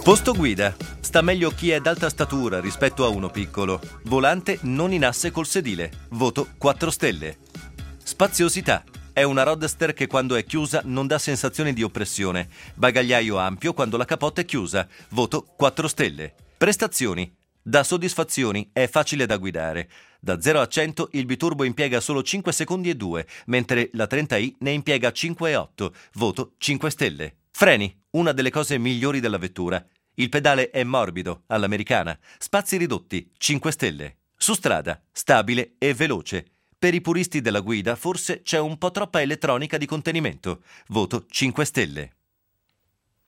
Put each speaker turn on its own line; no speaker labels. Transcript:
Posto guida. Sta meglio chi è d'alta statura rispetto a uno piccolo. Volante non in asse col sedile. Voto 4 stelle. Spaziosità. È una roadster che quando è chiusa non dà sensazione di oppressione. Bagagliaio ampio quando la capotta è chiusa. Voto 4 stelle. Prestazioni. Dà soddisfazioni, è facile da guidare. Da 0 a 100 il biturbo impiega solo 5 secondi e 2, mentre la 30i ne impiega 5 e 8. Voto 5 stelle. Freni. Una delle cose migliori della vettura. Il pedale è morbido, all'americana. Spazi ridotti, 5 stelle. Su strada, stabile e veloce. Per i puristi della guida forse c'è un po' troppa elettronica di contenimento. Voto 5 stelle.